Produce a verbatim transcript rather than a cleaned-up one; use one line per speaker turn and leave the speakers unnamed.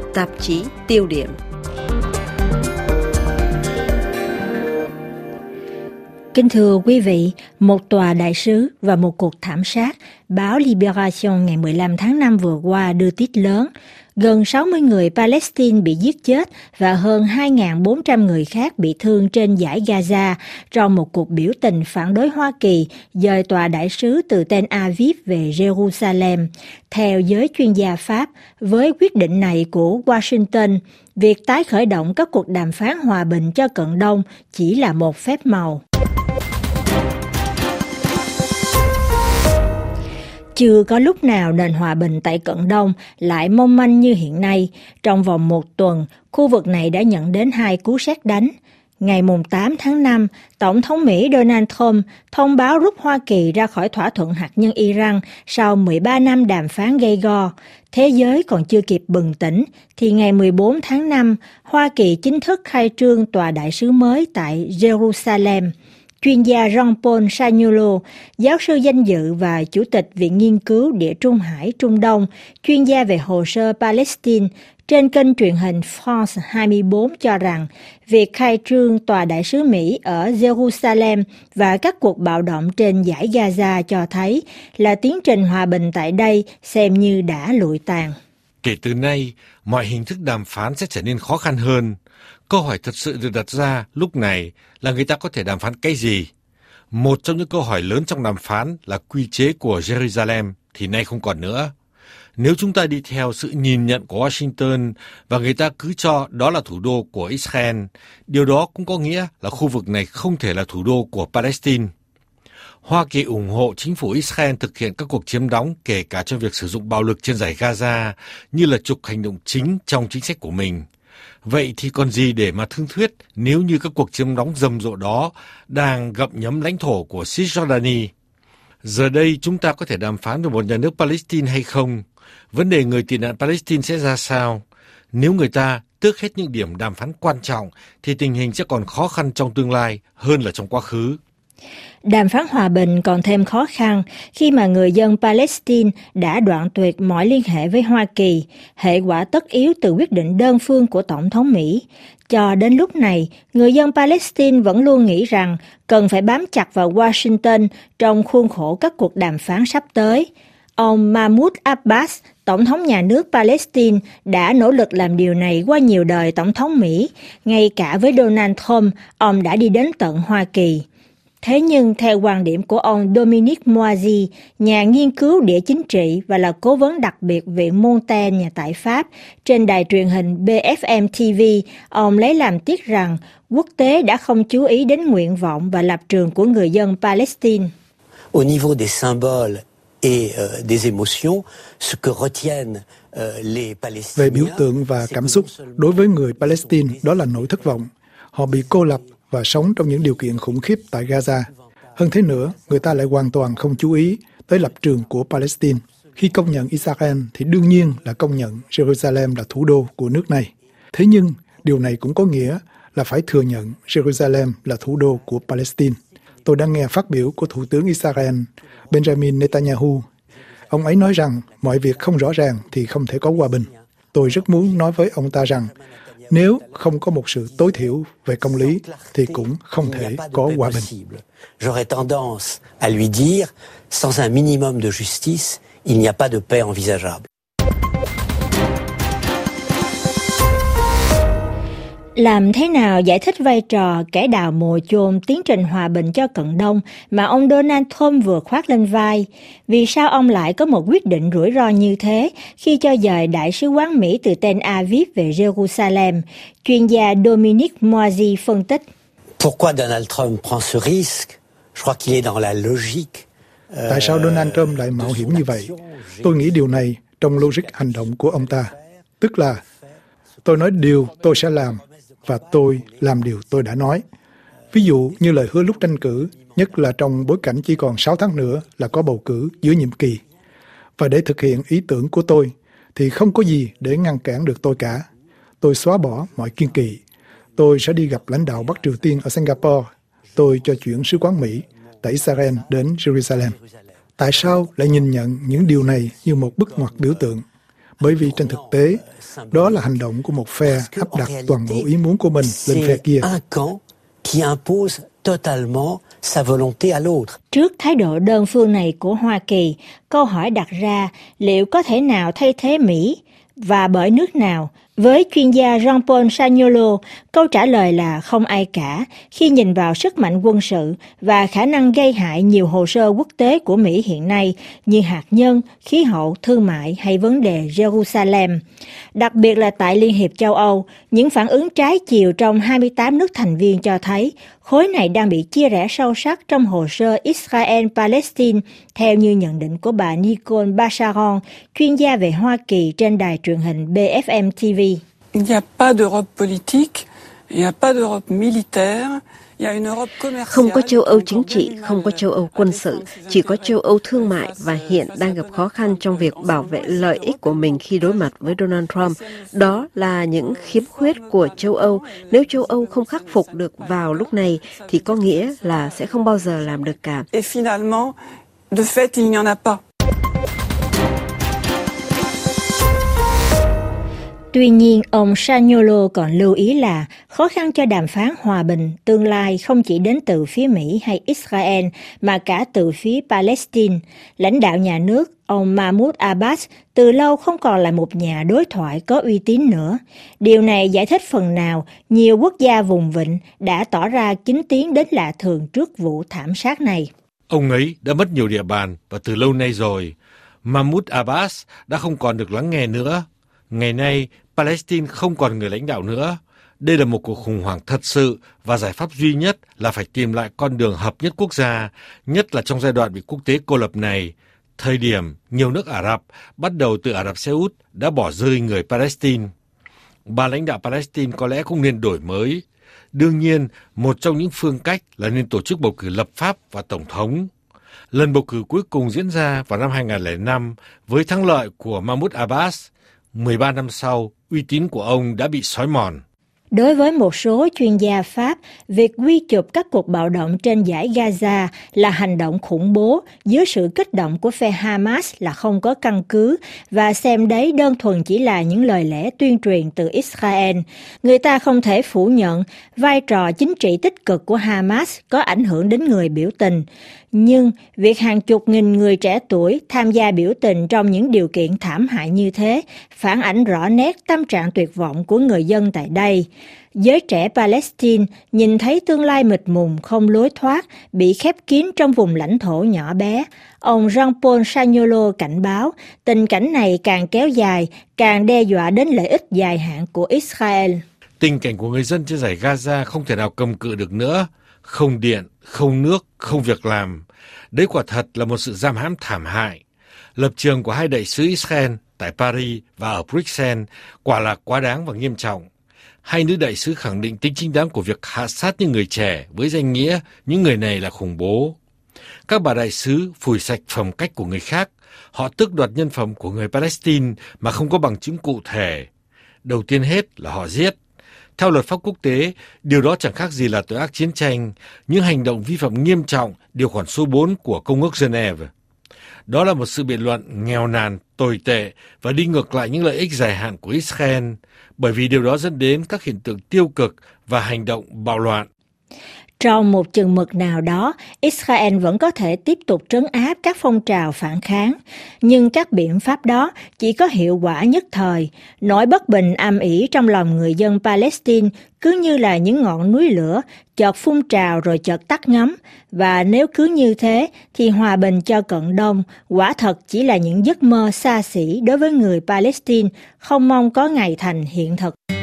tạp chí Tiêu điểm.
Kính thưa quý vị, một tòa đại sứ và một cuộc thảm sát, báo Libération ngày mười lăm tháng năm vừa qua đưa tít lớn. Gần sáu mươi người Palestine bị giết chết và hơn hai nghìn bốn trăm người khác bị thương trên dải Gaza trong một cuộc biểu tình phản đối Hoa Kỳ dời tòa đại sứ từ Tel Aviv về Jerusalem. Theo giới chuyên gia Pháp, với quyết định này của Washington, việc tái khởi động các cuộc đàm phán hòa bình cho Cận Đông chỉ là một phép màu. Chưa có lúc nào nền hòa bình tại Cận Đông lại mong manh như hiện nay. Trong vòng một tuần, khu vực này đã nhận đến hai cú sét đánh. Ngày tám tháng năm, Tổng thống Mỹ Donald Trump thông báo rút Hoa Kỳ ra khỏi thỏa thuận hạt nhân Iran sau mười ba năm đàm phán gay go. Thế giới còn chưa kịp bừng tỉnh, thì ngày mười bốn tháng năm, Hoa Kỳ chính thức khai trương tòa đại sứ mới tại Jerusalem. Chuyên gia Jean-Paul Sagnolo, giáo sư danh dự và chủ tịch Viện Nghiên cứu Địa Trung Hải Trung Đông, chuyên gia về hồ sơ Palestine, trên kênh truyền hình France hai mươi bốn cho rằng việc khai trương tòa đại sứ Mỹ ở Jerusalem và các cuộc bạo động trên dải Gaza cho thấy là tiến trình hòa bình tại đây xem như đã lụi tàn.
Kể từ nay, mọi hình thức đàm phán sẽ trở nên khó khăn hơn. Câu hỏi thật sự được đặt ra lúc này là người ta có thể đàm phán cái gì? Một trong những câu hỏi lớn trong đàm phán là quy chế của Jerusalem thì nay không còn nữa. Nếu chúng ta đi theo sự nhìn nhận của Washington và người ta cứ cho đó là thủ đô của Israel, điều đó cũng có nghĩa là khu vực này không thể là thủ đô của Palestine. Hoa Kỳ ủng hộ chính phủ Israel thực hiện các cuộc chiếm đóng, kể cả cho việc sử dụng bạo lực trên dải Gaza, như là trục hành động chính trong chính sách của mình. Vậy thì còn gì để mà thương thuyết nếu như các cuộc chiếm đóng rầm rộ đó đang gặm nhấm lãnh thổ của Cisjordania? Giờ đây chúng ta có thể đàm phán về một nhà nước Palestine hay không? Vấn đề người tị nạn Palestine sẽ ra sao? Nếu người ta tước hết những điểm đàm phán quan trọng thì tình hình sẽ còn khó khăn trong tương lai hơn là trong quá khứ.
Đàm phán hòa bình còn thêm khó khăn khi mà người dân Palestine đã đoạn tuyệt mọi liên hệ với Hoa Kỳ, hệ quả tất yếu từ quyết định đơn phương của Tổng thống Mỹ. Cho đến lúc này, người dân Palestine vẫn luôn nghĩ rằng cần phải bám chặt vào Washington trong khuôn khổ các cuộc đàm phán sắp tới. Ông Mahmoud Abbas, Tổng thống nhà nước Palestine, đã nỗ lực làm điều này qua nhiều đời Tổng thống Mỹ. Ngay cả với Donald Trump, ông đã đi đến tận Hoa Kỳ. Thế nhưng, theo quan điểm của ông Dominique Moisy, nhà nghiên cứu địa chính trị và là cố vấn đặc biệt Viện Montaigne tại Pháp, trên đài truyền hình B F M T V, ông lấy làm tiếc rằng quốc tế đã không chú ý đến nguyện vọng và lập trường của người dân Palestine.
Au niveau des symboles et des émotions, ce que retiennent les Palestiniens.
Về biểu tượng và cảm xúc, đối với người Palestine, đó là nỗi thất vọng. Họ bị cô lập và sống trong những điều kiện khủng khiếp tại Gaza. Hơn thế nữa, người ta lại hoàn toàn không chú ý tới lập trường của Palestine. Khi công nhận Israel thì đương nhiên là công nhận Jerusalem là thủ đô của nước này. Thế nhưng, điều này cũng có nghĩa là phải thừa nhận Jerusalem là thủ đô của Palestine. Tôi đã nghe phát biểu của Thủ tướng Israel Benjamin Netanyahu. Ông ấy nói rằng mọi việc không rõ ràng thì không thể có hòa bình. Tôi rất muốn nói với ông ta rằng nếu không có một sự tối thiểu về công lý thì cũng không thể có hòa bình.
J'aurais tendance à lui dire, sans un minimum de justice, il n'y a pas de paix envisageable.
Làm thế nào giải thích vai trò kẻ đào mồ chôn tiến trình hòa bình cho Cận Đông mà ông Donald Trump vừa khoác lên vai? Vì sao ông lại có một quyết định rủi ro như thế khi cho dời Đại sứ quán Mỹ từ Tel Aviv về Jerusalem? Chuyên gia Dominique Moisy phân tích.
Pourquoi Donald Trump prend ce risque? Je crois qu'il est dans la logique.
Tại sao Donald Trump lại mạo hiểm như vậy? Tôi nghĩ điều này trong logic hành động của ông ta. Tức là tôi nói điều tôi sẽ làm và tôi làm điều tôi đã nói. Ví dụ như lời hứa lúc tranh cử, nhất là trong bối cảnh chỉ còn sáu tháng nữa là có bầu cử giữa nhiệm kỳ. Và để thực hiện ý tưởng của tôi thì không có gì để ngăn cản được tôi cả. Tôi xóa bỏ mọi kiêng kỵ. Tôi sẽ đi gặp lãnh đạo Bắc Triều Tiên ở Singapore. Tôi cho chuyển sứ quán Mỹ tại Israel đến Jerusalem. Tại sao lại nhìn nhận những điều này như một bước ngoặt biểu tượng? bởi vì trên thực tế, đó là hành động của một phe áp đặt toàn bộ ý muốn của mình lên phe kia.
Trước thái độ đơn phương này của Hoa Kỳ, câu hỏi đặt ra liệu có thể nào thay thế Mỹ và bởi nước nào? Với chuyên gia Jean-Paul Sagnolo, câu trả lời là không ai cả khi nhìn vào sức mạnh quân sự và khả năng gây hại nhiều hồ sơ quốc tế của Mỹ hiện nay như hạt nhân, khí hậu, thương mại hay vấn đề Jerusalem. Đặc biệt là tại Liên hiệp châu Âu, những phản ứng trái chiều trong hai mươi tám nước thành viên cho thấy khối này đang bị chia rẽ sâu sắc trong hồ sơ Israel-Palestine, theo như nhận định của bà Nicole Bacharon, chuyên gia về Hoa Kỳ trên đài truyền hình B F M T V.
Il n'y a pas d'Europe politique, il n'y a pas d'Europe militaire.
Không có châu Âu chính trị, không có châu Âu quân sự, chỉ có châu Âu thương mại và hiện đang gặp khó khăn trong việc bảo vệ lợi ích của mình khi đối mặt với Donald Trump. Đó là những khiếm khuyết của châu Âu. Nếu châu Âu không khắc phục được vào lúc này thì có nghĩa là sẽ không bao giờ làm được cả.
Et finalement, de fait, il n'y en a pas.
Tuy nhiên, ông Sagnolo còn lưu ý là khó khăn cho đàm phán hòa bình tương lai không chỉ đến từ phía Mỹ hay Israel mà cả từ phía Palestine. Lãnh đạo nhà nước, ông Mahmoud Abbas, từ lâu không còn là một nhà đối thoại có uy tín nữa. Điều này giải thích phần nào nhiều quốc gia vùng vịnh đã tỏ ra kín tiếng đến lạ thường trước vụ thảm sát này.
Ông ấy đã mất nhiều địa bàn và từ lâu nay rồi. Mahmoud Abbas đã không còn được lắng nghe nữa. Ngày nay, Palestine không còn người lãnh đạo nữa. Đây là một cuộc khủng hoảng thật sự và giải pháp duy nhất là phải tìm lại con đường hợp nhất quốc gia, nhất là trong giai đoạn bị quốc tế cô lập này. Thời điểm nhiều nước Ả Rập, bắt đầu từ Ả Rập Xê Út, đã bỏ rơi người Palestine. Ba lãnh đạo Palestine có lẽ cũng nên đổi mới. Đương nhiên, một trong những phương cách là nên tổ chức bầu cử lập pháp và tổng thống. Lần bầu cử cuối cùng diễn ra vào năm hai nghìn không trăm lẻ năm với thắng lợi của Mahmoud Abbas. mười ba năm sau, uy tín của ông đã bị xói mòn.
Đối với một số chuyên gia Pháp, việc quy chụp các cuộc bạo động trên dải Gaza là hành động khủng bố dưới sự kích động của phe Hamas là không có căn cứ và xem đấy đơn thuần chỉ là những lời lẽ tuyên truyền từ Israel. Người ta không thể phủ nhận vai trò chính trị tích cực của Hamas có ảnh hưởng đến người biểu tình. Nhưng việc hàng chục nghìn người trẻ tuổi tham gia biểu tình trong những điều kiện thảm hại như thế phản ảnh rõ nét tâm trạng tuyệt vọng của người dân tại đây. Giới trẻ Palestine nhìn thấy tương lai mịt mùng không lối thoát, bị khép kín trong vùng lãnh thổ nhỏ bé. Ông Jean-Paul Sagnolo cảnh báo, tình cảnh này càng kéo dài, càng đe dọa đến lợi ích dài hạn của Israel.
Tình cảnh của người dân trên dải Gaza không thể nào cầm cự được nữa. Không điện, không nước, không việc làm. Đấy quả thật là một sự giam hãm thảm hại. Lập trường của hai đại sứ Israel tại Paris và ở Bruxelles quả là quá đáng và nghiêm trọng. Hai nữ đại sứ khẳng định tính chính đáng của việc hạ sát những người trẻ với danh nghĩa những người này là khủng bố. Các bà đại sứ phủi sạch phẩm cách của người khác. Họ tước đoạt nhân phẩm của người Palestine mà không có bằng chứng cụ thể. Đầu tiên hết là họ giết. Theo luật pháp quốc tế, điều đó chẳng khác gì là tội ác chiến tranh, những hành động vi phạm nghiêm trọng điều khoản số bốn của Công ước Geneva. Đó là một sự biện luận nghèo nàn, tồi tệ và đi ngược lại những lợi ích dài hạn của Israel, bởi vì điều đó dẫn đến các hiện tượng tiêu cực và hành động bạo loạn.
Trong một chừng mực nào đó, Israel vẫn có thể tiếp tục trấn áp các phong trào phản kháng, nhưng các biện pháp đó chỉ có hiệu quả nhất thời. Nỗi bất bình âm ỉ trong lòng người dân Palestine cứ như là những ngọn núi lửa, chợt phun trào rồi chợt tắt ngấm. Và nếu cứ như thế, thì hòa bình cho Cận Đông quả thật chỉ là những giấc mơ xa xỉ đối với người Palestine, không mong có ngày thành hiện thực.